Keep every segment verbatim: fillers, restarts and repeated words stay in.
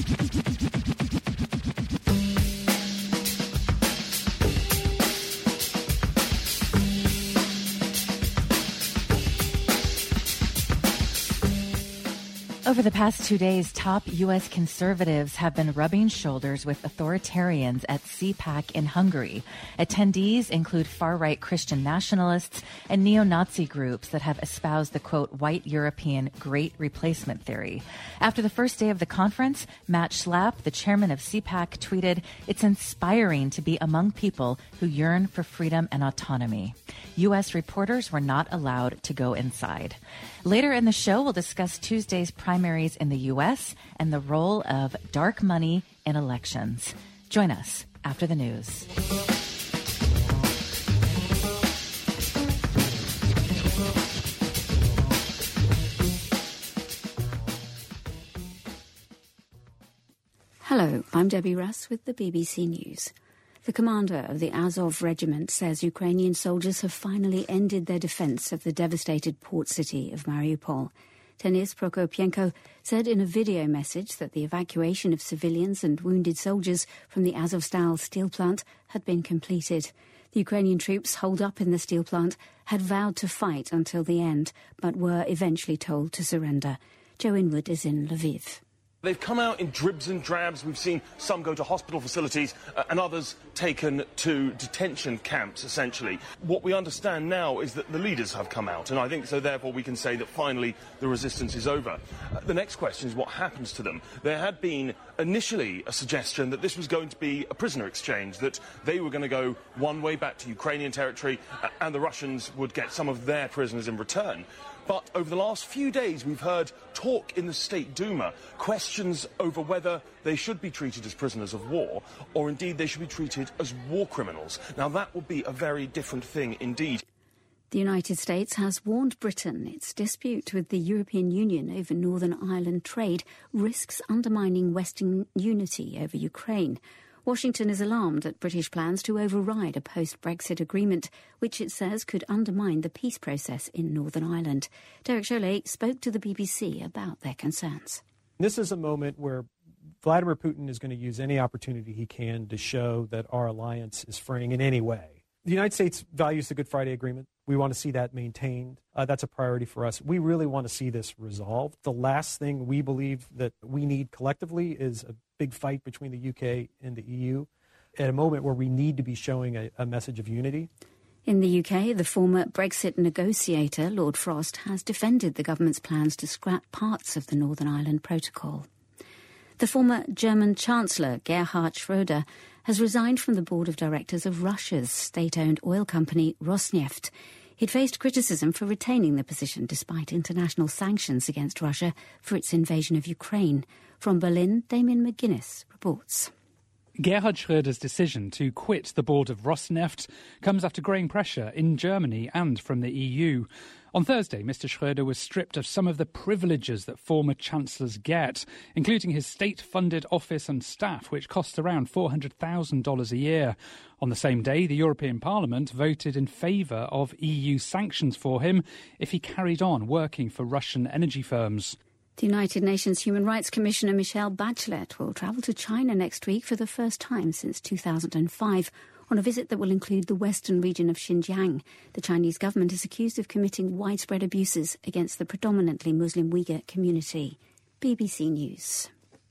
Over the past two days, top U S conservatives have been rubbing shoulders with authoritarians at CPAC in Hungary. Attendees include far-right Christian nationalists and neo-Nazi groups that have espoused the, quote, white European great replacement theory. After the first day of the conference, Matt Schlapp, the chairman of CPAC, tweeted, "It's inspiring to be among people who yearn for freedom and autonomy." U S reporters were not allowed to go inside. Later in the show, we'll discuss Tuesday's primaries in the U S and the role of dark money in elections. Join us after the news. Hello, I'm Debbie Russ with the B B C News. The commander of the Azov regiment says Ukrainian soldiers have finally ended their defence of the devastated port city of Mariupol. Denis Prokopyenko said in a video message that the evacuation of civilians and wounded soldiers from the Azovstal steel plant had been completed. The Ukrainian troops holed up in the steel plant had vowed to fight until the end, but were eventually told to surrender. Joe Inwood is in Lviv. They've come out in dribs and drabs. We've seen some go to hospital facilities uh, and others taken to detention camps, essentially. What we understand now is that the leaders have come out, and I think so therefore we can say that finally the resistance is over. Uh, the next question is what happens to them. There had been initially a suggestion that this was going to be a prisoner exchange, that they were going to go one way back to Ukrainian territory uh, and the Russians would get some of their prisoners in return. But over the last few days, we've heard talk in the State Duma, questions over whether they should be treated as prisoners of war, or indeed they should be treated as war criminals. Now, that would be a very different thing indeed. The United States has warned Britain its dispute with the European Union over Northern Ireland trade risks undermining Western unity over Ukraine. Washington is alarmed at British plans to override a post-Brexit agreement, which it says could undermine the peace process in Northern Ireland. Derek Chollet spoke to the B B C about their concerns. This is a moment where Vladimir Putin is going to use any opportunity he can to show that our alliance is fraying in any way. The United States values the Good Friday Agreement. We want to see that maintained. Uh, that's a priority for us. We really want to see this resolved. The last thing we believe that we need collectively is a big fight between the U K and the E U at a moment where we need to be showing a, a message of unity. In the U K, the former Brexit negotiator, Lord Frost, has defended the government's plans to scrap parts of the Northern Ireland Protocol. The former German Chancellor, Gerhard Schröder, has resigned from the board of directors of Russia's state-owned oil company Rosneft. He'd faced criticism for retaining the position despite international sanctions against Russia for its invasion of Ukraine. From Berlin, Damien McGuinness reports. Gerhard Schröder's decision to quit the board of Rosneft comes after growing pressure in Germany and from the E U. On Thursday, Mister Schröder was stripped of some of the privileges that former chancellors get, including his state-funded office and staff, which costs around four hundred thousand dollars a year. On the same day, the European Parliament voted in favour of E U sanctions for him if he carried on working for Russian energy firms. The United Nations Human Rights Commissioner Michelle Bachelet will travel to China next week for the first time since two thousand five, on a visit that will include the western region of Xinjiang. The Chinese government is accused of committing widespread abuses against the predominantly Muslim Uyghur community. B B C News.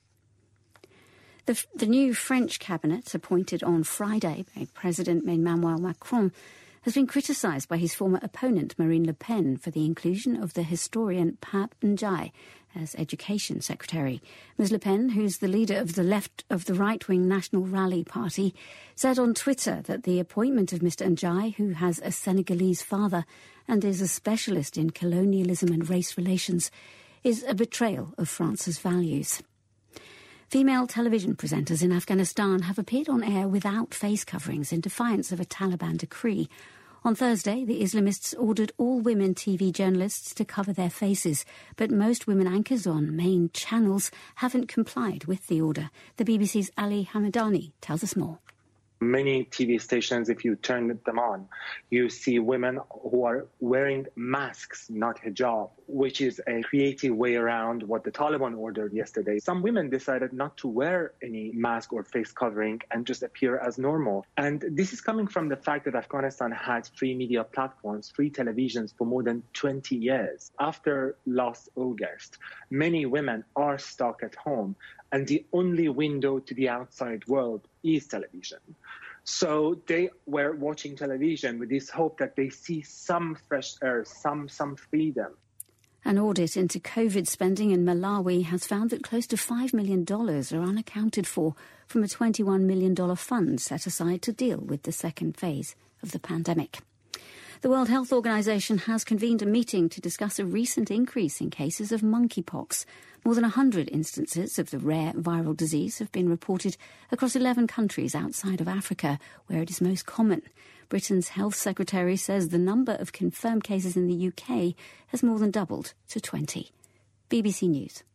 The, the new French cabinet, appointed on Friday by President Emmanuel Macron, has been criticised by his former opponent Marine Le Pen for the inclusion of the historian Pap Ndiaye as Education Secretary. Miz Le Pen, who's the leader of the left of the right-wing National Rally Party, said on Twitter that the appointment of Mister Ndiaye, who has a Senegalese father and is a specialist in colonialism and race relations, is a betrayal of France's values. Female television presenters in Afghanistan have appeared on air without face coverings in defiance of a Taliban decree. On Thursday, the Islamists ordered all women T V journalists to cover their faces, but most women anchors on main channels haven't complied with the order. The B B C's Ali Hamadani tells us more. Many T V stations, if you turn them on, you see women who are wearing masks, not hijab, which is a creative way around what the Taliban ordered yesterday. Some women decided not to wear any mask or face covering and just appear as normal. And this is coming from the fact that Afghanistan had free media platforms, free televisions for more than twenty years. After last August, many women are stuck at home, and the only window to the outside world is television. So they were watching television with this hope that they see some fresh air, some some freedom. An audit into COVID spending in Malawi has found that close to five million dollars are unaccounted for from a twenty-one million dollars fund set aside to deal with the second phase of the pandemic. The World Health Organization has convened a meeting to discuss a recent increase in cases of monkeypox. More than one hundred instances of the rare viral disease have been reported across eleven countries outside of Africa, where it is most common. Britain's Health Secretary says the number of confirmed cases in the U K has more than doubled to twenty. B B C News.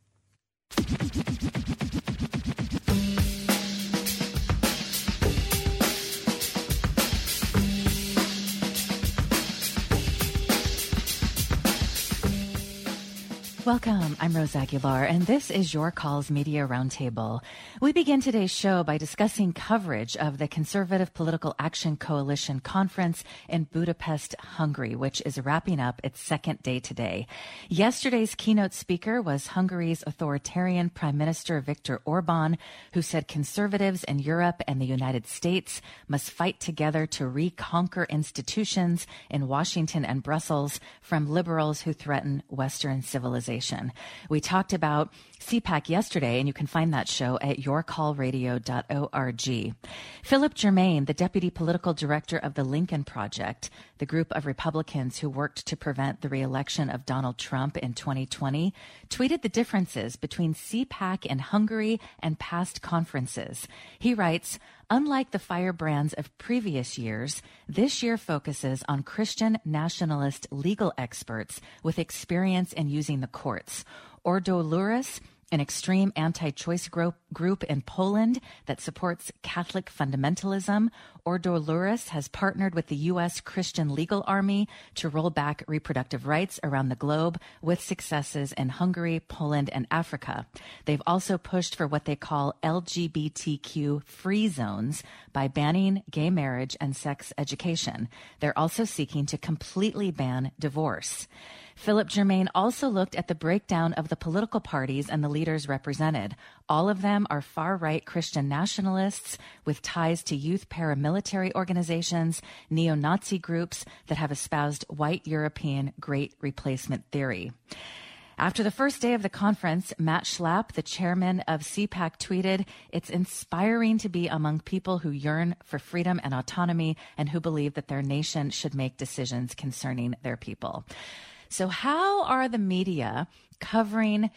Welcome. I'm Rose Aguilar, and this is Your Calls Media Roundtable. We begin today's show by discussing coverage of the Conservative Political Action Coalition conference in Budapest, Hungary, which is wrapping up its second day today. Yesterday's keynote speaker was Hungary's authoritarian Prime Minister Viktor Orban, who said conservatives in Europe and the United States must fight together to reconquer institutions in Washington and Brussels from liberals who threaten Western civilization. We talked about C PAC yesterday, and you can find that show at your call radio dot org. Philip Germain, the deputy political director of the Lincoln Project, the group of Republicans who worked to prevent the re-election of Donald Trump in twenty twenty, tweeted the differences between C PAC in Hungary and past conferences. He writes, "Unlike the firebrands of previous years, this year focuses on Christian nationalist legal experts with experience in using the courts. Ordo Luris, an extreme anti-choice group in Poland that supports Catholic fundamentalism. Ordo Luris has partnered with the U S Christian Legal Army to roll back reproductive rights around the globe, with successes in Hungary, Poland, and Africa. They've also pushed for what they call L G B T Q free zones by banning gay marriage and sex education. They're also seeking to completely ban divorce." Philip Germain also looked at the breakdown of the political parties and the leaders represented. All of them are far-right Christian nationalists with ties to youth paramilitary organizations, neo-Nazi groups that have espoused white European Great Replacement theory. After the first day of the conference, Matt Schlapp, the chairman of C PAC, tweeted, "It's inspiring to be among people who yearn for freedom and autonomy and who believe that their nation should make decisions concerning their people." So how are the media covering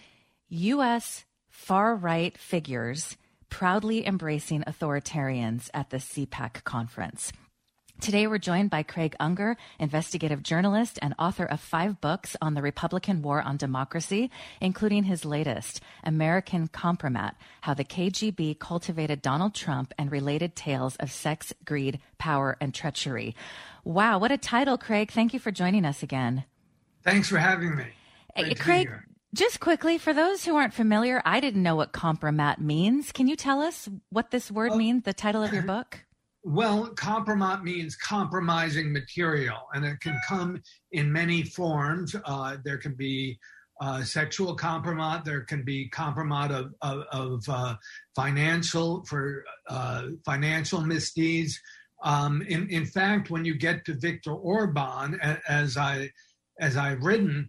U S far-right figures proudly embracing authoritarians at the C PAC conference? Today, we're joined by Craig Unger, investigative journalist and author of five books on the Republican War on Democracy, including his latest, American Compromat, How the K G B Cultivated Donald Trump and Related Tales of Sex, Greed, Power, and Treachery. Wow, what a title, Craig. Thank you for joining us again. Thanks for having me. Hey, Craig, just quickly, for those who aren't familiar, I didn't know what compromat means. Can you tell us what this word oh. means, the title of your book? Well, compromat means compromising material, and it can come in many forms. Uh, there can be uh, sexual compromat. There can be compromat of, of, of uh, financial for uh, financial misdeeds. Um, in, in fact, when you get to Viktor Orban, as I as I've written,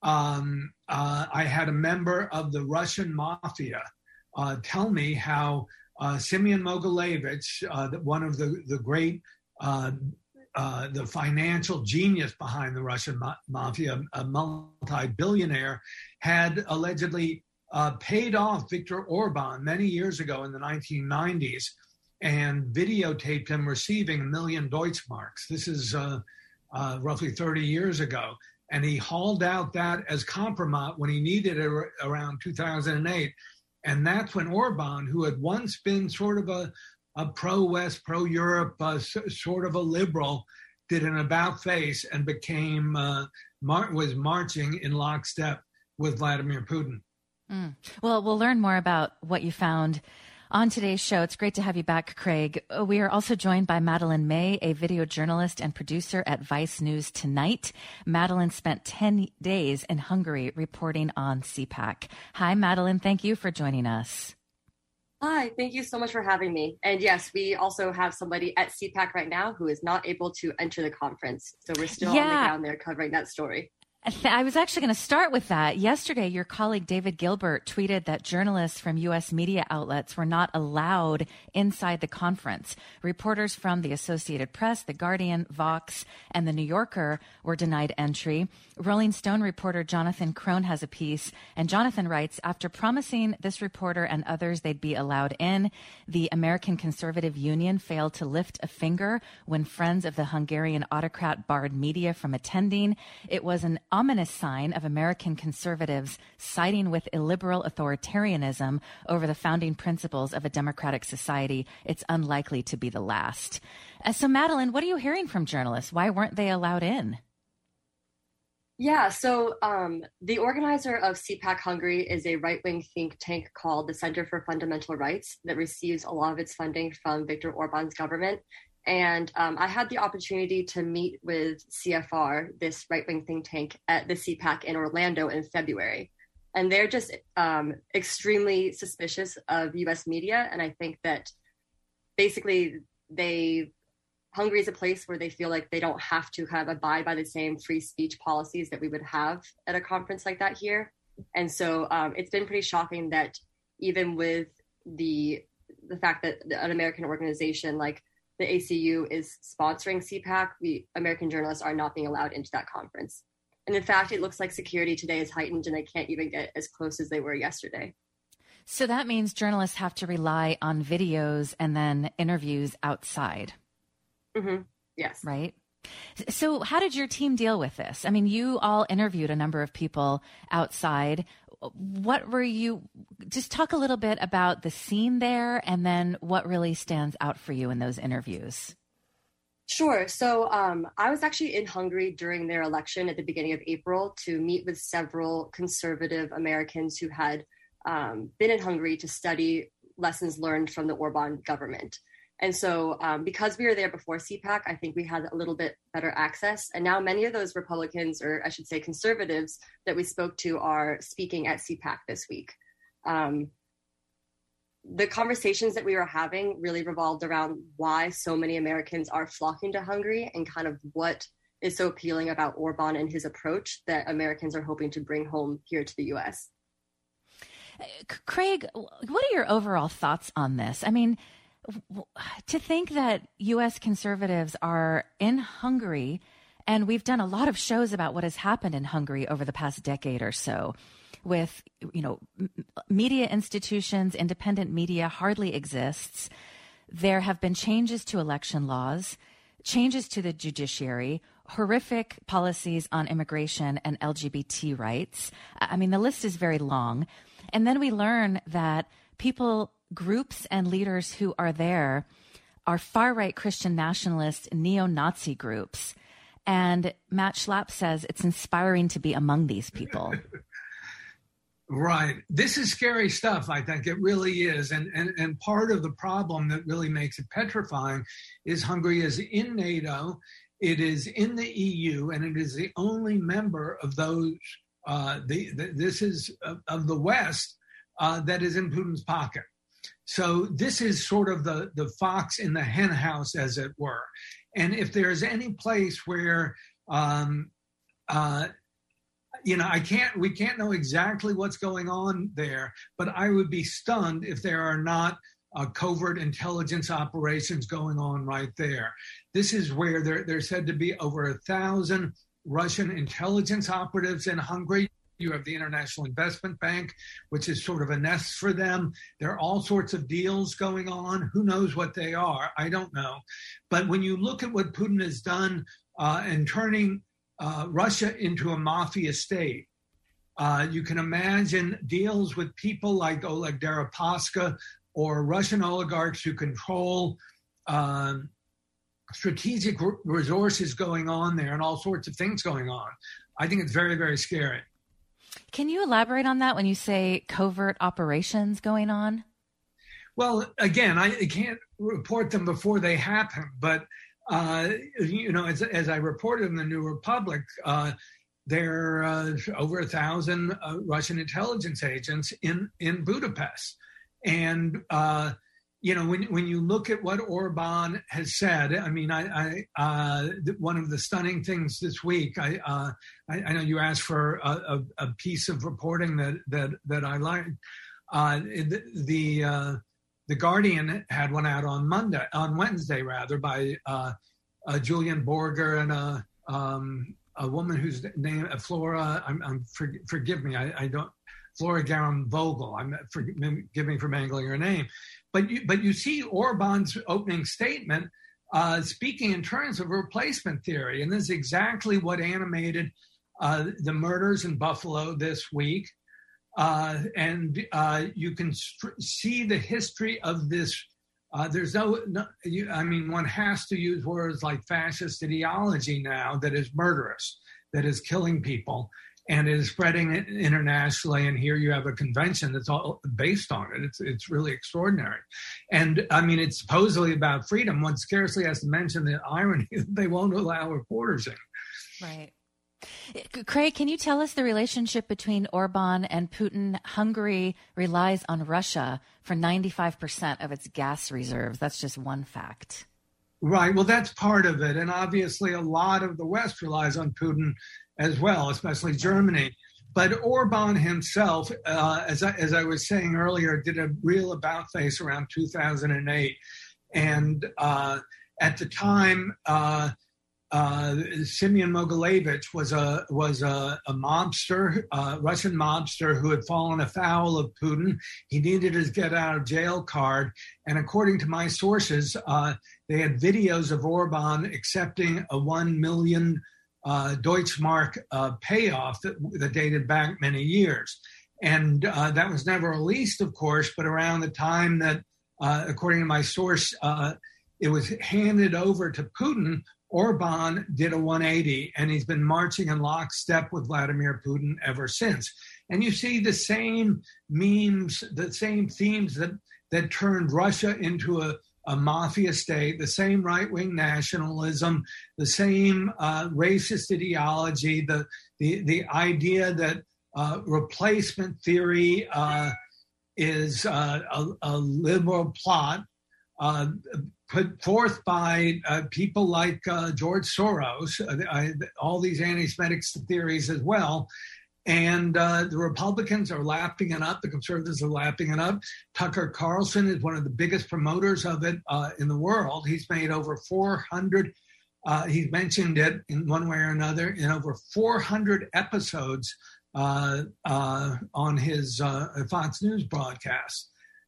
um, uh, I had a member of the Russian mafia uh, tell me how uh, Simeon Mogilevich, uh, one of the the great uh, uh, the financial genius behind the Russian ma- mafia, a multi-billionaire, had allegedly uh, paid off Viktor Orban many years ago in the nineteen nineties and videotaped him receiving a million Deutschmarks. This is uh, uh, roughly thirty years ago. And he hauled out that as compromat when he needed it around two thousand eight. And that's when Orban, who had once been sort of a, a pro-West, pro-Europe, uh, s- sort of a liberal, did an about-face and became uh, mar- was marching in lockstep with Vladimir Putin. Mm. Well, we'll learn more about what you found on today's show. It's great to have you back, Craig. We are also joined by Madeleine May, a video journalist and producer at Vice News Tonight. Madeleine spent ten days in Hungary reporting on C PAC. Hi, Madeleine. Thank you for joining us. Hi, thank you so much for having me. And yes, we also have somebody at C PAC right now who is not able to enter the conference. So we're still yeah. on the ground there covering that story. I was actually going to start with that. Yesterday, your colleague David Gilbert tweeted that journalists from U S media outlets were not allowed inside the conference. Reporters from the Associated Press, The Guardian, Vox, and The New Yorker were denied entry. Rolling Stone reporter Jonathan Crone has a piece, and Jonathan writes, after promising this reporter and others they'd be allowed in, the American Conservative Union failed to lift a finger when friends of the Hungarian autocrat barred media from attending. It was an ominous sign of American conservatives siding with illiberal authoritarianism over the founding principles of a democratic society. It's unlikely to be the last. Uh, so, Madeleine, what are you hearing from journalists? Why weren't they allowed in? Yeah, so um, the organizer of C PAC Hungary is a right-wing think tank called the Center for Fundamental Rights that receives a lot of its funding from Viktor Orban's government. And um, I had the opportunity to meet with C F R, this right-wing think tank, at the C PAC in Orlando in February. And they're just um, extremely suspicious of U S media. And I think that basically they, Hungary is a place where they feel like they don't have to kind of abide by the same free speech policies that we would have at a conference like that here. And so um, it's been pretty shocking that even with the the fact that an American organization like the A C U is sponsoring C PAC, we American journalists are not being allowed into that conference. And in fact, it looks like security today is heightened and they can't even get as close as they were yesterday. So that means journalists have to rely on videos and then interviews outside. Mm-hmm. Yes. Right. So how did your team deal with this? I mean, you all interviewed a number of people outside. What were you, just talk a little bit about the scene there and then what really stands out for you in those interviews? Sure. So um, I was actually in Hungary during their election at the beginning of April to meet with several conservative Americans who had um, been in Hungary to study lessons learned from the Orban government. And so um, because we were there before C PAC, I think we had a little bit better access. And now many of those Republicans, or I should say conservatives, that we spoke to are speaking at C PAC this week. Um, the conversations that we were having really revolved around why so many Americans are flocking to Hungary and kind of what is so appealing about Orban and his approach that Americans are hoping to bring home here to the U S. Craig, what are your overall thoughts on this? I mean, to think that U S conservatives are in Hungary, and we've done a lot of shows about what has happened in Hungary over the past decade or so, with, you know, media institutions, independent media hardly exists. There have been changes to election laws, changes to the judiciary, horrific policies on immigration and L G B T rights. I mean, the list is very long. And then we learn that people, groups and leaders who are there are far-right Christian nationalist neo-Nazi groups. And Matt Schlapp says it's inspiring to be among these people. Right. This is scary stuff, I think. It really is. And, and, and part of the problem that really makes it petrifying is Hungary is in NATO, it is in the E U, and it is the only member of those, uh, the, the, this is of, of the West uh, that is in Putin's pocket. So this is sort of the, the fox in the hen house, as it were. And if there's any place where, um, uh, you know, I can't, we can't know exactly what's going on there, but I would be stunned if there are not uh, covert intelligence operations going on right there. This is where there, there's said to be over a thousand Russian intelligence operatives in Hungary. You have the International Investment Bank, which is sort of a nest for them. There are all sorts of deals going on. Who knows what they are? I don't know. But when you look at what Putin has done uh, in turning uh, Russia into a mafia state, uh, you can imagine deals with people like Oleg Deripaska, or Russian oligarchs who control uh, strategic r- resources going on there and all sorts of things going on. I think it's very, very scary. Can you elaborate on that when you say covert operations going on? Well, again, I can't report them before they happen, but, uh, you know, as, as I reported in the New Republic, uh, there are uh, over a thousand uh, Russian intelligence agents in, in Budapest. And, uh, you know, when when you look at what Orban has said, I mean, I, I uh, one of the stunning things this week, I uh, I, I know you asked for a, a, a piece of reporting that that that I liked. Uh, the the, uh, the Guardian had one out on Monday, on Wednesday rather, by uh, uh, Julian Borger and a um, a woman whose name uh, Flora. I'm, I'm for, forgive me, I, I don't. Flora Garam Vogel. I'm forgive me for mangling her name, but you, but you see Orban's opening statement uh, speaking in terms of replacement theory, and this is exactly what animated uh, the murders in Buffalo this week. Uh, and uh, you can st- see the history of this. Uh, there's no, no you, I mean, one has to use words like fascist ideology now that is murderous, that is killing people, and is spreading it internationally. And here you have a convention that's all based on it. It's it's really extraordinary. And I mean, it's supposedly about freedom. One scarcely has to mention the irony that they won't allow reporters in. Right. Craig, can you tell us the relationship between Orban and Putin? Hungary relies on Russia for ninety-five percent of its gas reserves. That's just one fact. Right. Well, that's part of it. And obviously a lot of the West relies on Putin as well, especially Germany. But Orban himself, uh, as, I, as I was saying earlier, did a real about-face around two thousand eight. And uh, at the time, uh, uh, Simeon Mogilevich was a was a, a mobster, a Russian mobster who had fallen afoul of Putin. He needed his get-out-of-jail card. And according to my sources, uh, they had videos of Orban accepting a one million Uh, Deutschmark uh, payoff that, that dated back many years. And uh, that was never released, of course, but around the time that, uh, according to my source, uh, it was handed over to Putin, Orban did a one eighty, and he's been marching in lockstep with Vladimir Putin ever since. And you see the same memes, the same themes that, that turned Russia into a a mafia state, the same right-wing nationalism, the same uh, racist ideology, the the, the idea that uh, replacement theory uh, is uh, a, a liberal plot uh, put forth by uh, people like uh, George Soros, uh, I, all these anti-Semitic theories as well. And uh, the Republicans are lapping it up. The conservatives are lapping it up. Tucker Carlson is one of the biggest promoters of it uh, in the world. He's made over four hundred, uh, he's mentioned it in one way or another, in over four hundred episodes uh, uh, on his uh, Fox News broadcast.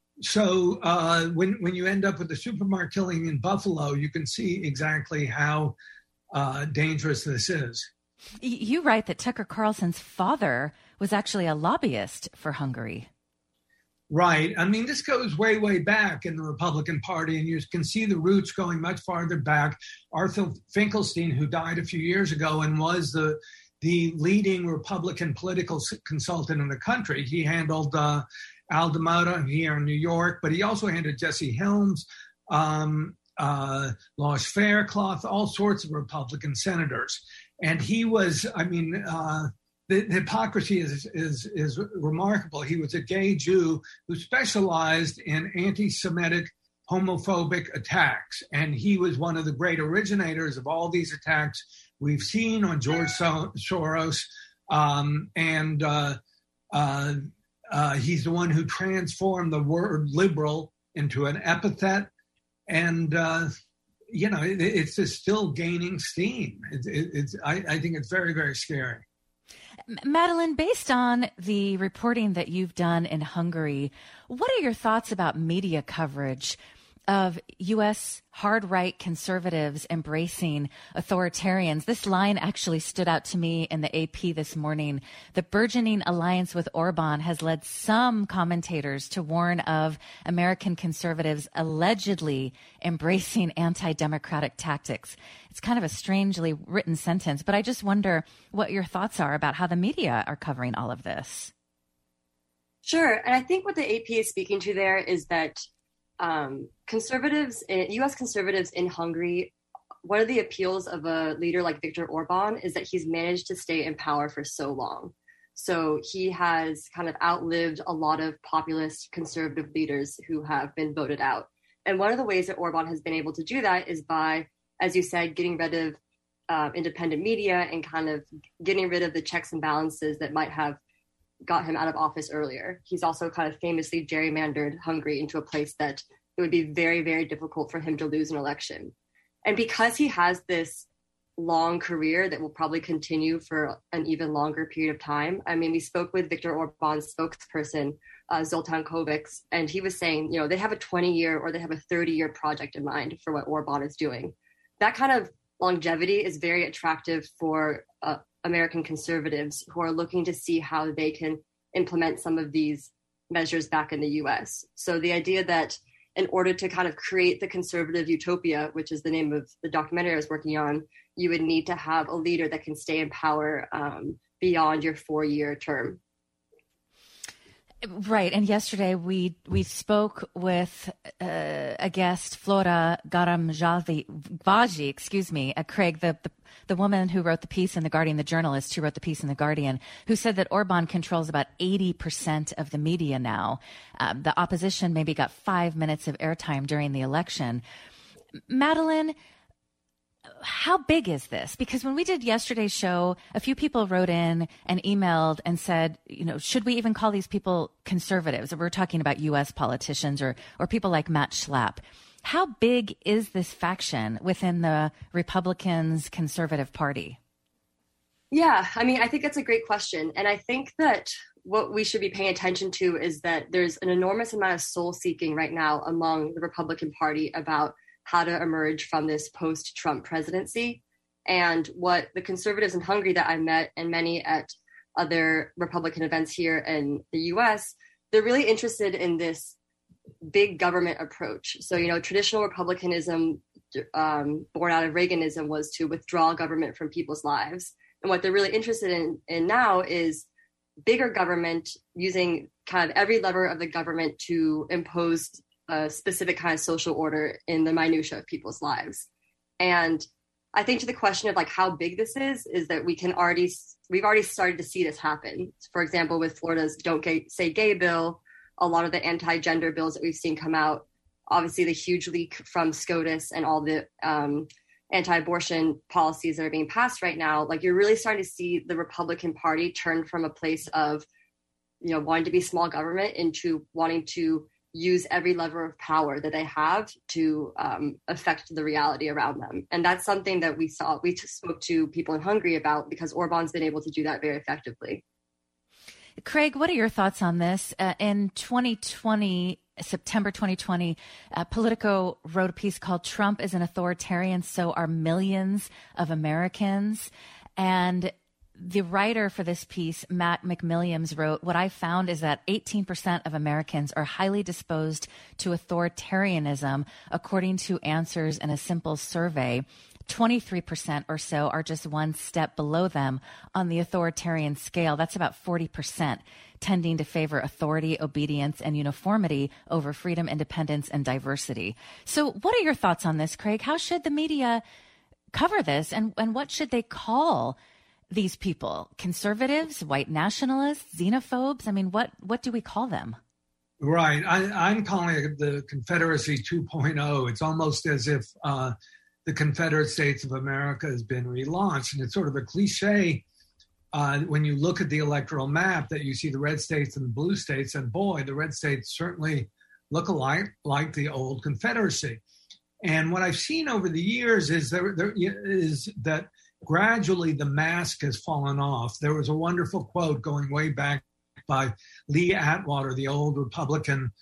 So uh, when, when you end up with the supermarket killing in Buffalo, you can see exactly how uh, dangerous this is. You write that Tucker Carlson's father was actually a lobbyist for Hungary. Right. I mean, this goes way, way back in the Republican Party, and you can see the roots going much farther back. Arthur Finkelstein, who died a few years ago and was the the leading Republican political consultant in the country. He handled uh, Al D'Amato here in New York, but he also handled Jesse Helms, um, uh, Losh Faircloth, all sorts of Republican senators. And he was, I mean, uh, the, the hypocrisy is, is is remarkable. He was a gay Jew who specialized in anti-Semitic, homophobic attacks. And he was one of the great originators of all these attacks we've seen on George so- Soros. Um, and uh, uh, uh, he's the one who transformed the word liberal into an epithet. And uh you know, it, it's just still gaining steam. It, it, it's, I, I think it's very, very scary. Madeleine, based on the reporting that you've done in Hungary, what are your thoughts about media coverage of U S hard-right conservatives embracing authoritarians. This line actually stood out to me in the A P this morning. The burgeoning alliance with Orban has led some commentators to warn of American conservatives allegedly embracing anti-democratic tactics. It's kind of a strangely written sentence, but I just wonder what your thoughts are about how the media are covering all of this. Sure. And I think what the A P is speaking to there is that Um, conservatives, U S conservatives in Hungary, one of the appeals of a leader like Viktor Orban is that he's managed to stay in power for so long. So he has kind of outlived a lot of populist conservative leaders who have been voted out. And one of the ways that Orban has been able to do that is by, as you said, getting rid of uh, independent media and kind of getting rid of the checks and balances that might have got him out of office earlier. He's also kind of famously gerrymandered Hungary into a place that it would be very, very difficult for him to lose an election. And because he has this long career that will probably continue for an even longer period of time. I mean, we spoke with Viktor Orban's spokesperson, uh, Zoltán Kovács, and he was saying, you know, they have a twenty year or they have a thirty year project in mind for what Orban is doing. That kind of longevity is very attractive for uh, American conservatives who are looking to see how they can implement some of these measures back in the U S. So the idea that in order to kind of create the conservative utopia, which is the name of the documentary I was working on, you would need to have a leader that can stay in power um, beyond your four-year term. Right. And yesterday we we spoke with uh, a guest, Flora Garam-Vaji, excuse me, uh, Craig, the, the the woman who wrote the piece in The Guardian, the journalist who wrote the piece in The Guardian, who said that Orban controls about eighty percent of the media now. Um, the opposition maybe got five minutes of airtime during the election. Madeline, how big is this? Because when we did yesterday's show, a few people wrote in and emailed and said, you know, should we even call these people conservatives? We're talking about U S politicians or or people like Matt Schlapp. How big is this faction within the Republicans' conservative party? Yeah, I mean, I think that's a great question. And I think that what we should be paying attention to is that there's an enormous amount of soul seeking right now among the Republican Party about how to emerge from this post-Trump presidency. And what the conservatives in Hungary that I met and many at other Republican events here in the U S, they're really interested in this big government approach. So, you know, traditional Republicanism um, born out of Reaganism was to withdraw government from people's lives. And what they're really interested in, in now is bigger government, using kind of every lever of the government to impose a specific kind of social order in the minutia of people's lives. And I think to the question of like how big this is, is that we can already, we've already started to see this happen. For example, with Florida's Don't Gay, Say Gay bill, a lot of the anti-gender bills that we've seen come out, obviously the huge leak from SCOTUS and all the um, anti-abortion policies that are being passed right now, like you're really starting to see the Republican Party turn from a place of, you know, wanting to be small government into wanting to use every lever of power that they have to um, affect the reality around them. And that's something that we saw, we spoke to people in Hungary about because Orban's been able to do that very effectively. Craig, what are your thoughts on this? Uh, in twenty twenty, September twenty twenty, uh, Politico wrote a piece called Trump is an Authoritarian, So Are Millions of Americans. And the writer for this piece, Matt McMilliams, wrote, what I found is that eighteen percent of Americans are highly disposed to authoritarianism, according to answers in a simple survey. twenty-three percent or so are just one step below them on the authoritarian scale. That's about forty percent, tending to favor authority, obedience, and uniformity over freedom, independence, and diversity. So what are your thoughts on this, Craig? How should the media cover this, and, and what should they call these people? Conservatives, white nationalists, xenophobes? I mean, what, what do we call them? Right. I, I'm calling it the Confederacy two point oh. It's almost as if uh, the Confederate States of America has been relaunched. And it's sort of a cliche uh, when you look at the electoral map that you see the red states and the blue states. And boy, the red states certainly look alike like the old Confederacy. And what I've seen over the years is there, there is that gradually the mask has fallen off. There was a wonderful quote going way back by Lee Atwater, the old Republican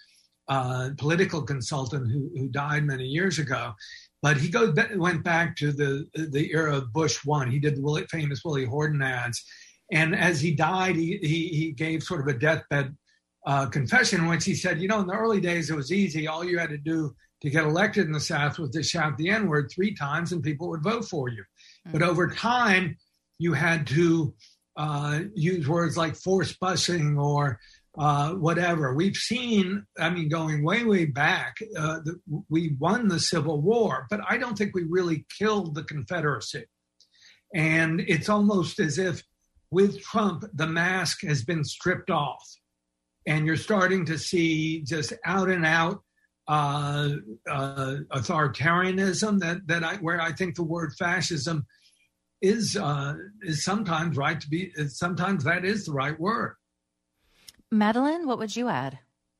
uh, political consultant who, who died many years ago. But he goes went back to the the era of Bush one. He did the Willie, famous Willie Horton ads. And as he died, he, he, he gave sort of a deathbed uh, confession in which he said, you know, in the early days, it was easy. All you had to do to get elected in the South was to shout the N-word three times and people would vote for you. Mm-hmm. But over time, you had to uh, use words like force busing or uh, whatever. We've seen, I mean, going way, way back, uh, the, we won the Civil War, but I don't think we really killed the Confederacy. And it's almost as if with Trump, the mask has been stripped off. And you're starting to see just out and out uh, uh, authoritarianism that, that I, where I think the word fascism is uh, is sometimes right to be, sometimes that is the right word. Madeleine, what would you add?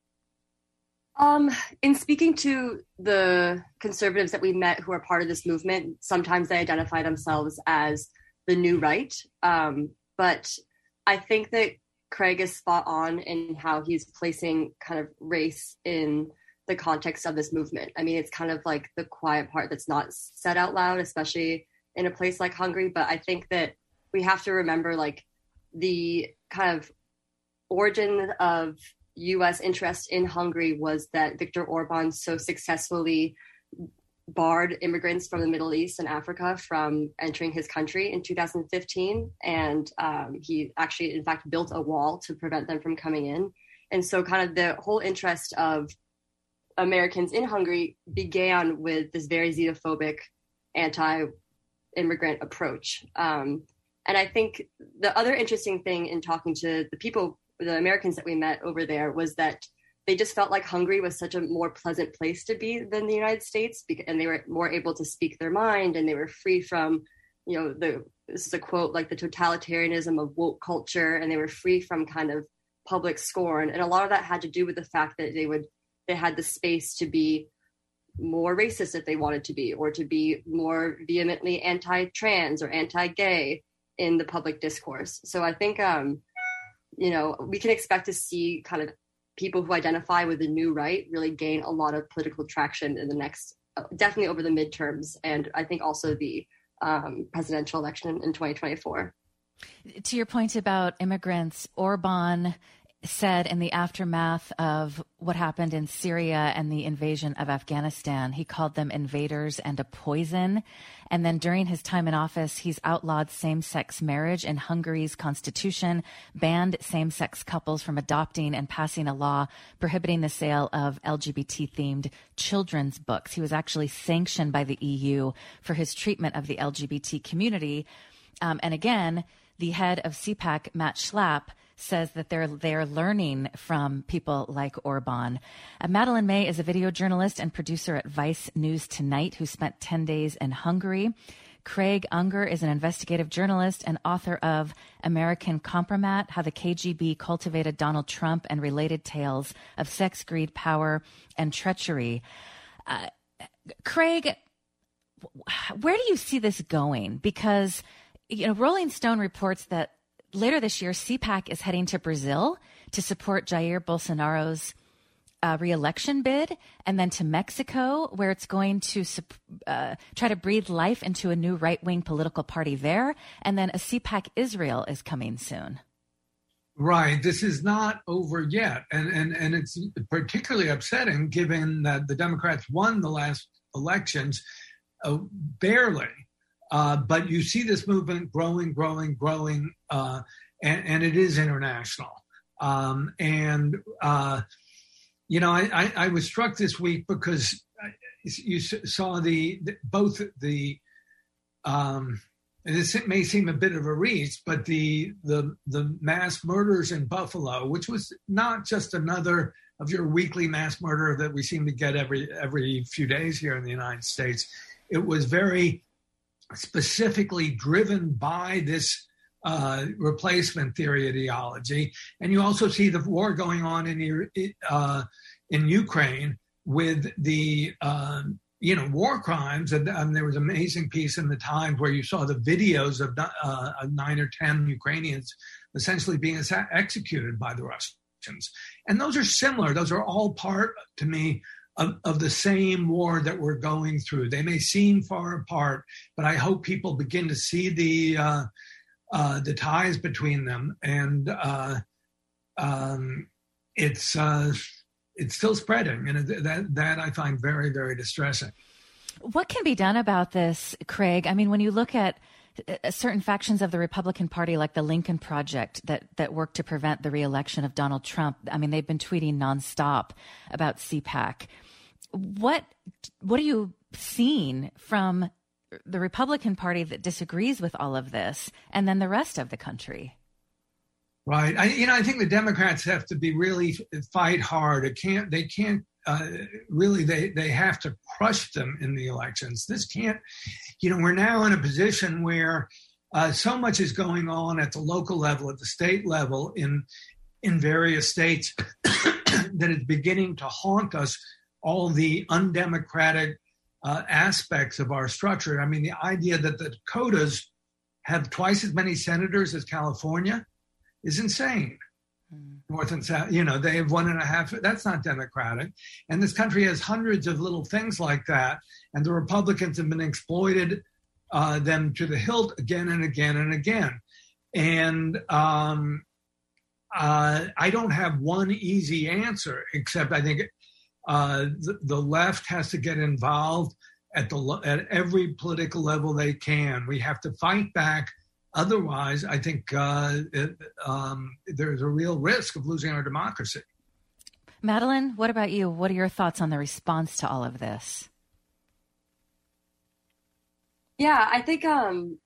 Um, in speaking to the conservatives that we met who are part of this movement, sometimes they identify themselves as the new right. Um, but I think that Craig is spot on in how he's placing kind of race in the context of this movement. I mean, it's kind of like the quiet part that's not said out loud, especially in a place like Hungary. But I think that we have to remember like the kind of origin of U S interest in Hungary was that Viktor Orban so successfully barred immigrants from the Middle East and Africa from entering his country in two thousand fifteen. And um, he actually, in fact, built a wall to prevent them from coming in. And so kind of the whole interest of Americans in Hungary began with this very xenophobic, anti-immigrant approach. Um, and I think the other interesting thing in talking to the people, the Americans that we met over there, was that they just felt like Hungary was such a more pleasant place to be than the United States, and they were more able to speak their mind, and they were free from, you know, the, this is a quote, like the totalitarianism of woke culture, and they were free from kind of public scorn. And a lot of that had to do with the fact that they would, they had the space to be more racist if they wanted to be, or to be more vehemently anti-trans or anti-gay in the public discourse. So I think, um, you know, we can expect to see kind of people who identify with the new right really gain a lot of political traction in the next, uh, definitely over the midterms, and I think also the um, presidential election in twenty twenty-four. To your point about immigrants, Orban said in the aftermath of what happened in Syria and the invasion of Afghanistan, he called them invaders and a poison. And then during his time in office, he's outlawed same-sex marriage in Hungary's constitution, banned same-sex couples from adopting, and passing a law prohibiting the sale of L G B T-themed children's books. He was actually sanctioned by the E U for his treatment of the L G B T community. Um, and again, the head of C PAC, Matt Schlapp, says that they're they're learning from people like Orban. Uh, Madeleine May is a video journalist and producer at Vice News Tonight who spent ten days in Hungary. Craig Unger is an investigative journalist and author of American Compromat, How the K G B Cultivated Donald Trump and Related Tales of Sex, Greed, Power, and Treachery. Uh, Craig, where do you see this going? Because, you know, Rolling Stone reports that later this year, C PAC is heading to Brazil to support Jair Bolsonaro's uh, re-election bid, and then to Mexico, where it's going to uh, try to breathe life into a new right-wing political party there. And then a C PAC Israel is coming soon. Right. This is not over yet. And, and, and it's particularly upsetting given that the Democrats won the last elections uh, barely. Uh, but you see this movement growing, growing, growing, uh, and, and it is international. Um, and, uh, you know, I, I, I was struck this week because you saw the, the both the, um, and this may seem a bit of a reach, but the, the the mass murders in Buffalo, which was not just another of your weekly mass murder that we seem to get every every few days here in the United States. It was very specifically driven by this uh, replacement theory ideology. And you also see the war going on in uh, in Ukraine with the uh, you know, war crimes. And um, there was an amazing piece in the Times where you saw the videos of uh, nine or ten Ukrainians essentially being executed by the Russians. elections. And those are similar. Those are all part, to me, of, of the same war that we're going through. They may seem far apart, but I hope people begin to see the uh, uh, the ties between them. And uh, um, it's uh, it's still spreading, and that that I find very, very distressing. What can be done about this, Craig? I mean, when you look at certain factions of the Republican Party, like the Lincoln Project, that that work to prevent the reelection of Donald Trump, I mean, they've been tweeting nonstop about C PAC. What what are you seeing from the Republican Party that disagrees with all of this, and then the rest of the country? Right. I, you know, I think the Democrats have to be really fight hard. It can't. They can't. Uh, really, they, they have to crush them in the elections. This can't, you know, we're now in a position where uh, so much is going on at the local level, at the state level, in in various states that it's beginning to haunt us, all the undemocratic uh, aspects of our structure. I mean, the idea that the Dakotas have twice as many senators as California is insane. North and South, you know, they have one and a half. That's not democratic. And this country has hundreds of little things like that. And the Republicans have been exploited uh, them to the hilt again and again and again. And um, uh, I don't have one easy answer, except I think uh, the, the left has to get involved at the at every political level they can. We have to fight back. Otherwise, I think uh, it, um, there's a real risk of losing our democracy. Madeleine, what about you? What are your thoughts on the response to all of this? Yeah, I think um,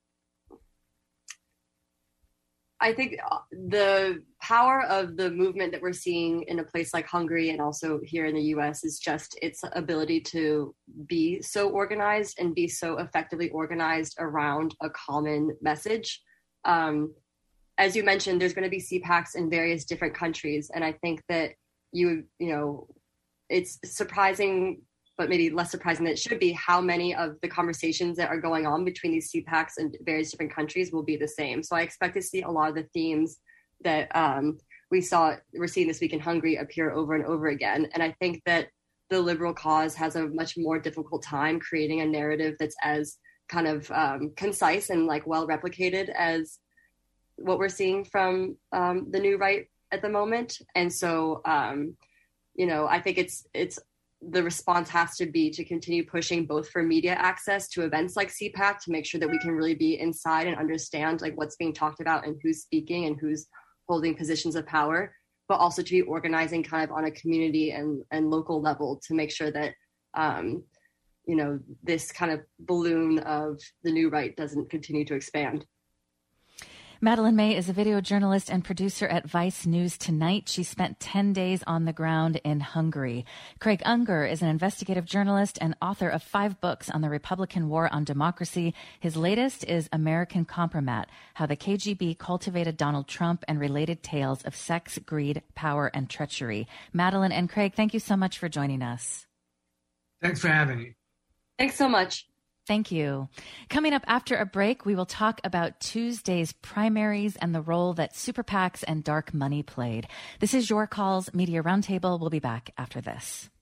I think the power of the movement that we're seeing in a place like Hungary and also here in the U S is just its ability to be so organized and be so effectively organized around a common message. Um, as you mentioned, there's going to be C PACs in various different countries. And I think that you, you know, it's surprising, but maybe less surprising than it should be, how many of the conversations that are going on between these C PACs in various different countries will be the same. So I expect to see a lot of the themes that um, we saw, we're seeing this week in Hungary appear over and over again. And I think that the liberal cause has a much more difficult time creating a narrative that's as kind of um, concise and like well replicated as what we're seeing from um, the new right at the moment. And so, um, you know, I think it's, it's, the response has to be to continue pushing both for media access to events like C PAC to make sure that we can really be inside and understand like what's being talked about and who's speaking and who's holding positions of power, but also to be organizing kind of on a community and, and local level to make sure that, um, you know, this kind of balloon of the new right doesn't continue to expand. Madeleine May is a video journalist and producer at Vice News Tonight. She spent ten days on the ground in Hungary. Craig Unger is an investigative journalist and author of five books on the Republican War on Democracy. His latest is American Compromat, How the K G B Cultivated Donald Trump and Related Tales of Sex, Greed, Power, and Treachery. Madeleine and Craig, thank you so much for joining us. Thanks for having me. Thanks so much. Thank you. Coming up after a break, we will talk about Tuesday's primaries and the role that super PACs and dark money played. This is Your Calls Media Roundtable. We'll be back after this.